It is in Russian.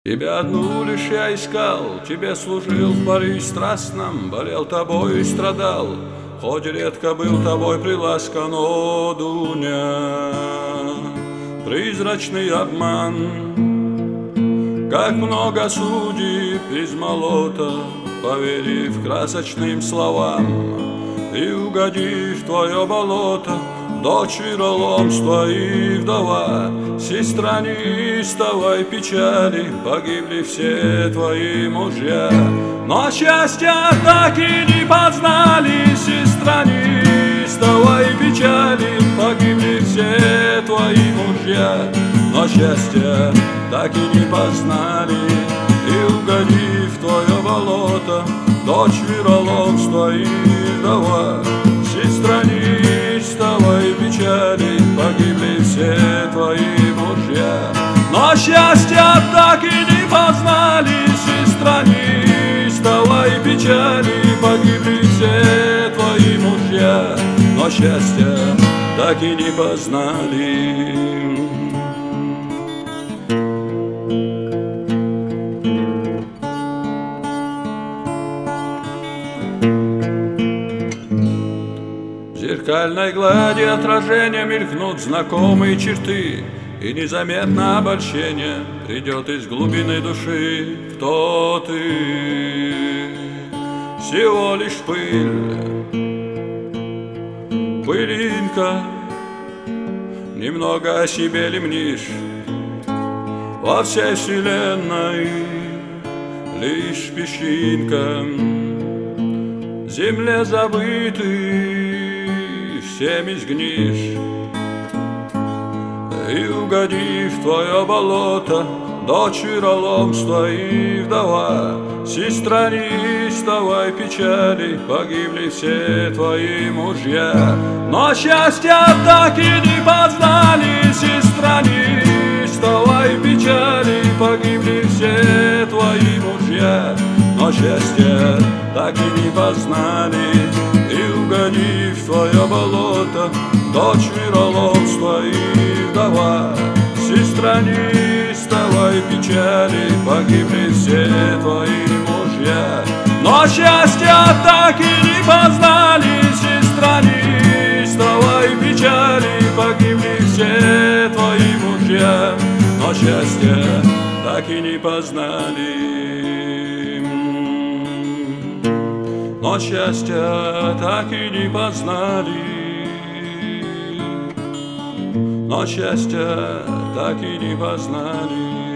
Тебя одну лишь я искал, тебе служил в порыве страстном, болел тобой и страдал, хоть редко был тобой приласкан, о, Дуня. Призрачный обман, как много судеб из молота, поверив красочным словам и угодив в твое болото. Дочь вероломства и вдова, сестра неистовой печали, погибли все твои мужья. Но счастья так и не познали, сестра неистовой печали, погибли все твои мужья. Но счастья так и не познали, и угодив в твое болото, дочь вероломства и вдова, сестра неистовой печали, погибли все твои мужья. Но счастья так и не познали, сестра неистовой печали, погибли все твои мужья. Но счастья так и не познали. В зеркальной глади отражения мелькнут знакомые черты, и незаметно обольщение придет из глубины души. Кто ты? Всего лишь пыль, пылинка, немного о себе лемнишь, во всей вселенной лишь песчинка. Земле забытый всеми сгнишь, и угодив в твое болото, дочь вероломства и вдова, сестра неистовой печали, погибли все твои мужья. Но счастья так и не познали, сестра неистовой печали, погибли все твои мужья. Но счастья так и не познали, и угодив в твое болото, дочь вероломства и вдова, сестра неистовой печали, погибли все твои мужья. Но счастья так и не познали, сестра неистовой печали, погибли все твои мужья. Но счастья так и не познали. Но счастья так и не познали. Но счастья так и не познали.